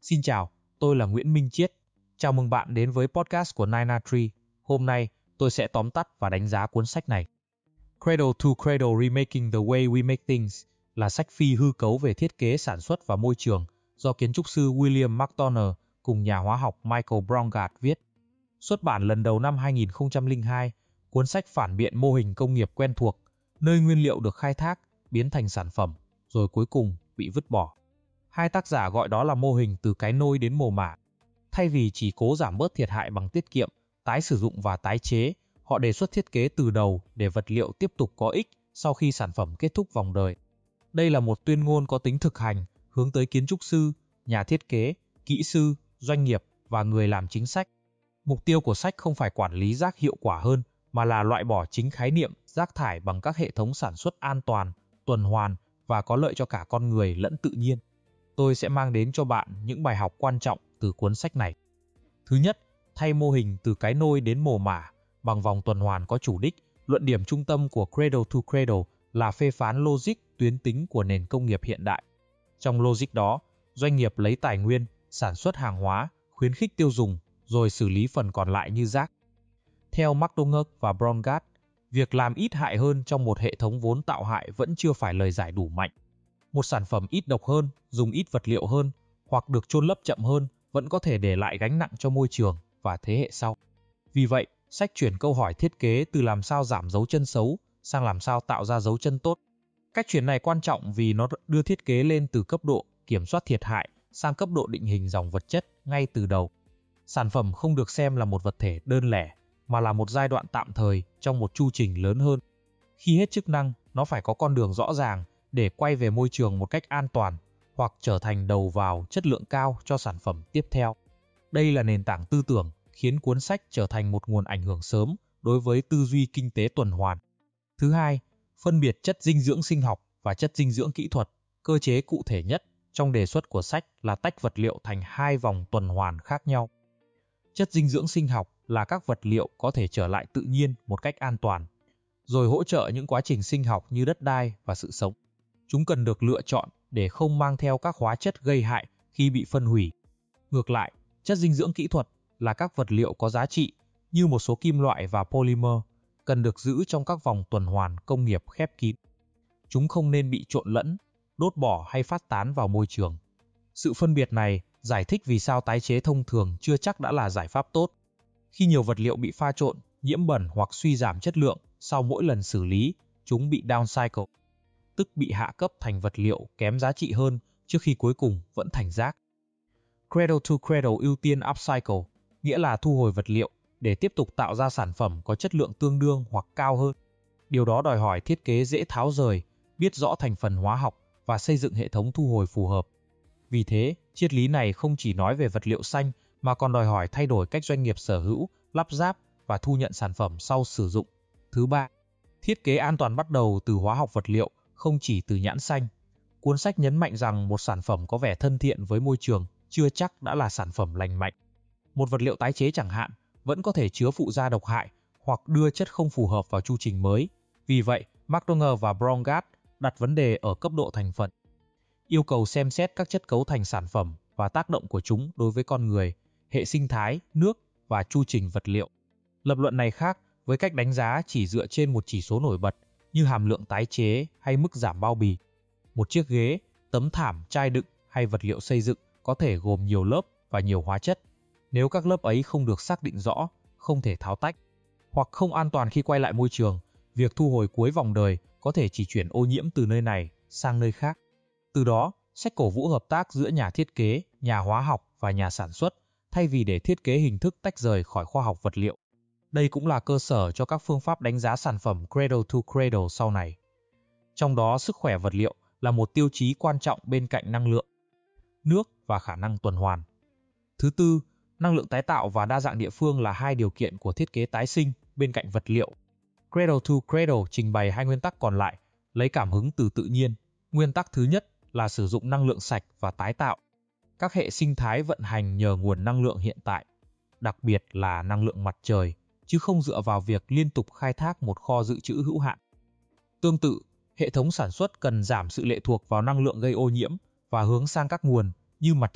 Xin chào, tôi là Nguyễn Minh Chiết. Chào mừng bạn đến với podcast của 9A3. Hôm nay, tôi sẽ tóm tắt và đánh giá cuốn sách này. Cradle to Cradle Remaking the Way We Make Things là sách phi hư cấu về thiết kế sản xuất và môi trường do kiến trúc sư William McDonough cùng nhà hóa học Michael Braungart viết. Xuất bản lần đầu năm 2002, cuốn sách phản biện mô hình công nghiệp quen thuộc, nơi nguyên liệu được khai thác, biến thành sản phẩm, rồi cuối cùng bị vứt bỏ. Hai tác giả gọi đó là mô hình từ cái nôi đến mồ mả. Thay vì chỉ cố giảm bớt thiệt hại bằng tiết kiệm, tái sử dụng và tái chế, họ đề xuất thiết kế từ đầu để vật liệu tiếp tục có ích sau khi sản phẩm kết thúc vòng đời. Đây là một tuyên ngôn có tính thực hành, hướng tới kiến trúc sư, nhà thiết kế, kỹ sư, doanh nghiệp và người làm chính sách. Mục tiêu của sách không phải quản lý rác hiệu quả hơn, mà là loại bỏ chính khái niệm rác thải bằng các hệ thống sản xuất an toàn, tuần hoàn và có lợi cho cả con người lẫn tự nhiên. Tôi sẽ mang đến cho bạn những bài học quan trọng từ cuốn sách này. Thứ nhất, thay mô hình từ cái nôi đến mồ mả bằng vòng tuần hoàn có chủ đích, luận điểm trung tâm của Cradle to Cradle là phê phán logic tuyến tính của nền công nghiệp hiện đại. Trong logic đó, doanh nghiệp lấy tài nguyên, sản xuất hàng hóa, khuyến khích tiêu dùng, rồi xử lý phần còn lại như rác. Theo McDonough và Braungart, việc làm ít hại hơn trong một hệ thống vốn tạo hại vẫn chưa phải lời giải đủ mạnh. Một sản phẩm ít độc hơn, dùng ít vật liệu hơn, hoặc được chôn lấp chậm hơn vẫn có thể để lại gánh nặng cho môi trường và thế hệ sau. Vì vậy, sách chuyển câu hỏi thiết kế từ làm sao giảm dấu chân xấu sang làm sao tạo ra dấu chân tốt. Cách chuyển này quan trọng vì nó đưa thiết kế lên từ cấp độ kiểm soát thiệt hại sang cấp độ định hình dòng vật chất ngay từ đầu. Sản phẩm không được xem là một vật thể đơn lẻ, mà là một giai đoạn tạm thời trong một chu trình lớn hơn. Khi hết chức năng, nó phải có con đường rõ ràng để quay về môi trường một cách an toàn hoặc trở thành đầu vào chất lượng cao cho sản phẩm tiếp theo. Đây là nền tảng tư tưởng khiến cuốn sách trở thành một nguồn ảnh hưởng sớm đối với tư duy kinh tế tuần hoàn. Thứ hai, phân biệt chất dinh dưỡng sinh học và chất dinh dưỡng kỹ thuật. Cơ chế cụ thể nhất trong đề xuất của sách là tách vật liệu thành hai vòng tuần hoàn khác nhau. Chất dinh dưỡng sinh học là các vật liệu có thể trở lại tự nhiên một cách an toàn, rồi hỗ trợ những quá trình sinh học như đất đai và sự sống. Chúng cần được lựa chọn để không mang theo các hóa chất gây hại khi bị phân hủy. Ngược lại, chất dinh dưỡng kỹ thuật là các vật liệu có giá trị như một số kim loại và polymer, cần được giữ trong các vòng tuần hoàn công nghiệp khép kín. Chúng không nên bị trộn lẫn, đốt bỏ hay phát tán vào môi trường. Sự phân biệt này giải thích vì sao tái chế thông thường chưa chắc đã là giải pháp tốt. Khi nhiều vật liệu bị pha trộn, nhiễm bẩn hoặc suy giảm chất lượng, sau mỗi lần xử lý, chúng bị downcycle, tức bị hạ cấp thành vật liệu kém giá trị hơn trước khi cuối cùng vẫn thành rác. Cradle to Cradle ưu tiên upcycle, nghĩa là thu hồi vật liệu để tiếp tục tạo ra sản phẩm có chất lượng tương đương hoặc cao hơn. Điều đó đòi hỏi thiết kế dễ tháo rời, biết rõ thành phần hóa học và xây dựng hệ thống thu hồi phù hợp. Vì thế, triết lý này không chỉ nói về vật liệu xanh mà còn đòi hỏi thay đổi cách doanh nghiệp sở hữu, lắp ráp và thu nhận sản phẩm sau sử dụng. Thứ ba, thiết kế an toàn bắt đầu từ hóa học vật liệu, không chỉ từ nhãn xanh. Cuốn sách nhấn mạnh rằng một sản phẩm có vẻ thân thiện với môi trường chưa chắc đã là sản phẩm lành mạnh. Một vật liệu tái chế chẳng hạn vẫn có thể chứa phụ gia độc hại hoặc đưa chất không phù hợp vào chu trình mới. Vì vậy, McDonough và Braungart đặt vấn đề ở cấp độ thành phần. Yêu cầu xem xét các chất cấu thành sản phẩm và tác động của chúng đối với con người, hệ sinh thái, nước và chu trình vật liệu. Lập luận này khác với cách đánh giá chỉ dựa trên một chỉ số nổi bật như hàm lượng tái chế hay mức giảm bao bì. Một chiếc ghế, tấm thảm, chai đựng hay vật liệu xây dựng có thể gồm nhiều lớp và nhiều hóa chất. Nếu các lớp ấy không được xác định rõ, không thể tháo tách, hoặc không an toàn khi quay lại môi trường, việc thu hồi cuối vòng đời có thể chỉ chuyển ô nhiễm từ nơi này sang nơi khác. Từ đó, sách cổ vũ hợp tác giữa nhà thiết kế, nhà hóa học và nhà sản xuất, thay vì để thiết kế hình thức tách rời khỏi khoa học vật liệu. Đây cũng là cơ sở cho các phương pháp đánh giá sản phẩm Cradle to Cradle sau này. Trong đó, sức khỏe vật liệu là một tiêu chí quan trọng bên cạnh năng lượng, nước và khả năng tuần hoàn. Thứ tư, năng lượng tái tạo và đa dạng địa phương là hai điều kiện của thiết kế tái sinh bên cạnh vật liệu. Cradle to Cradle trình bày hai nguyên tắc còn lại, lấy cảm hứng từ tự nhiên. Nguyên tắc thứ nhất là sử dụng năng lượng sạch và tái tạo. Các hệ sinh thái vận hành nhờ nguồn năng lượng hiện tại, đặc biệt là năng lượng mặt trời, chứ không dựa vào việc liên tục khai thác một kho dự trữ hữu hạn. Tương tự, hệ thống sản xuất cần giảm sự lệ thuộc vào năng lượng gây ô nhiễm và hướng sang các nguồn như mặt trời,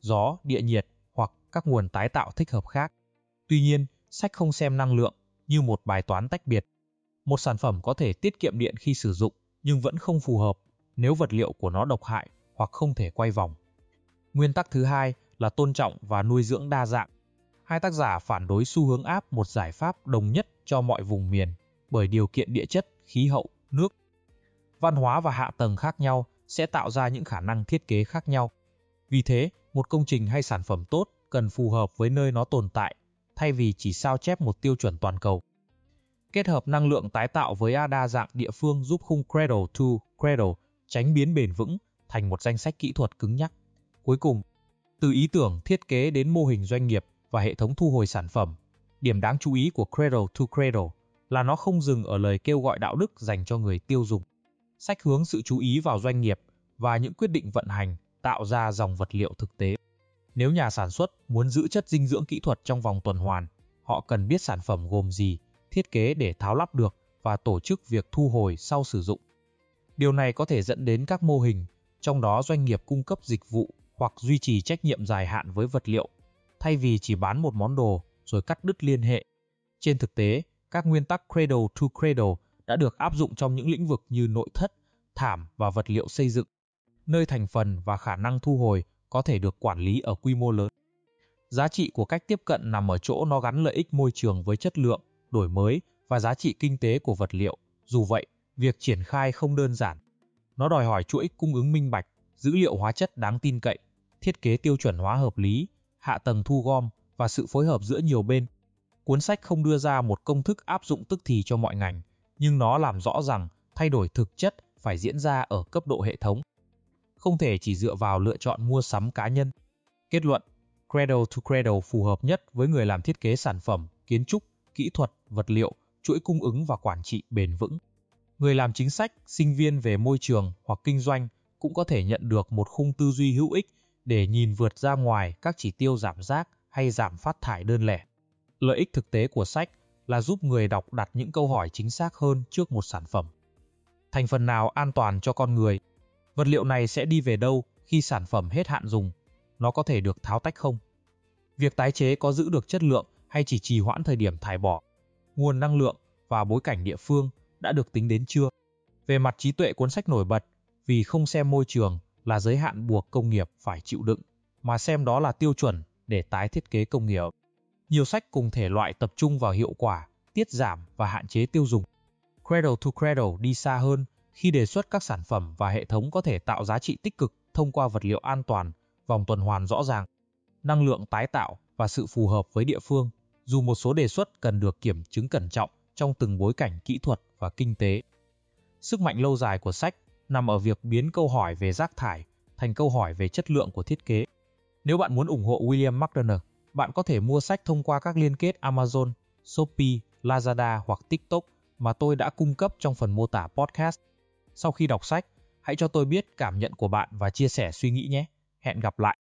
gió, địa nhiệt hoặc các nguồn tái tạo thích hợp khác. Tuy nhiên, sách không xem năng lượng như một bài toán tách biệt. Một sản phẩm có thể tiết kiệm điện khi sử dụng nhưng vẫn không phù hợp nếu vật liệu của nó độc hại hoặc không thể quay vòng. Nguyên tắc thứ hai là tôn trọng và nuôi dưỡng đa dạng. Hai tác giả phản đối xu hướng áp một giải pháp đồng nhất cho mọi vùng miền bởi điều kiện địa chất, khí hậu, nước, văn hóa và hạ tầng khác nhau sẽ tạo ra những khả năng thiết kế khác nhau. Vì thế, một công trình hay sản phẩm tốt cần phù hợp với nơi nó tồn tại, thay vì chỉ sao chép một tiêu chuẩn toàn cầu. Kết hợp năng lượng tái tạo với đa dạng địa phương giúp khung Cradle to Cradle tránh biến bền vững thành một danh sách kỹ thuật cứng nhắc. Cuối cùng, từ ý tưởng thiết kế đến mô hình doanh nghiệp và hệ thống thu hồi sản phẩm, điểm đáng chú ý của Cradle to Cradle là nó không dừng ở lời kêu gọi đạo đức dành cho người tiêu dùng. Sách hướng sự chú ý vào doanh nghiệp và những quyết định vận hành tạo ra dòng vật liệu thực tế. Nếu nhà sản xuất muốn giữ chất dinh dưỡng kỹ thuật trong vòng tuần hoàn, họ cần biết sản phẩm gồm gì, thiết kế để tháo lắp được và tổ chức việc thu hồi sau sử dụng. Điều này có thể dẫn đến các mô hình, trong đó doanh nghiệp cung cấp dịch vụ hoặc duy trì trách nhiệm dài hạn với vật liệu, thay vì chỉ bán một món đồ rồi cắt đứt liên hệ. Trên thực tế, các nguyên tắc Cradle to Cradle đã được áp dụng trong những lĩnh vực như nội thất, thảm và vật liệu xây dựng, nơi thành phần và khả năng thu hồi có thể được quản lý ở quy mô lớn. Giá trị của cách tiếp cận nằm ở chỗ nó gắn lợi ích môi trường với chất lượng, đổi mới và giá trị kinh tế của vật liệu. Dù vậy, việc triển khai không đơn giản. Nó đòi hỏi chuỗi cung ứng minh bạch, dữ liệu hóa chất đáng tin cậy, thiết kế tiêu chuẩn hóa hợp lý, hạ tầng thu gom và sự phối hợp giữa nhiều bên. Cuốn sách không đưa ra một công thức áp dụng tức thì cho mọi ngành, nhưng nó làm rõ rằng thay đổi thực chất phải diễn ra ở cấp độ hệ thống, không thể chỉ dựa vào lựa chọn mua sắm cá nhân. Kết luận, Cradle to Cradle phù hợp nhất với người làm thiết kế sản phẩm, kiến trúc, kỹ thuật, vật liệu, chuỗi cung ứng và quản trị bền vững. Người làm chính sách, sinh viên về môi trường hoặc kinh doanh cũng có thể nhận được một khung tư duy hữu ích để nhìn vượt ra ngoài các chỉ tiêu giảm rác hay giảm phát thải đơn lẻ. Lợi ích thực tế của sách là giúp người đọc đặt những câu hỏi chính xác hơn trước một sản phẩm. Thành phần nào an toàn cho con người? Vật liệu này sẽ đi về đâu khi sản phẩm hết hạn dùng? Nó có thể được tháo tách không? Việc tái chế có giữ được chất lượng hay chỉ trì hoãn thời điểm thải bỏ? Nguồn năng lượng và bối cảnh địa phương đã được tính đến chưa? Về mặt trí tuệ, cuốn sách nổi bật vì không xem môi trường là giới hạn buộc công nghiệp phải chịu đựng, mà xem đó là tiêu chuẩn để tái thiết kế công nghiệp. Nhiều sách cùng thể loại tập trung vào hiệu quả, tiết giảm và hạn chế tiêu dùng. Cradle to Cradle đi xa hơn khi đề xuất các sản phẩm và hệ thống có thể tạo giá trị tích cực thông qua vật liệu an toàn, vòng tuần hoàn rõ ràng, năng lượng tái tạo và sự phù hợp với địa phương, dù một số đề xuất cần được kiểm chứng cẩn trọng trong từng bối cảnh kỹ thuật và kinh tế. Sức mạnh lâu dài của sách nằm ở việc biến câu hỏi về rác thải thành câu hỏi về chất lượng của thiết kế. Nếu bạn muốn ủng hộ William McDonough, bạn có thể mua sách thông qua các liên kết Amazon, Shopee, Lazada hoặc TikTok mà tôi đã cung cấp trong phần mô tả podcast. Sau khi đọc sách, hãy cho tôi biết cảm nhận của bạn và chia sẻ suy nghĩ nhé. Hẹn gặp lại!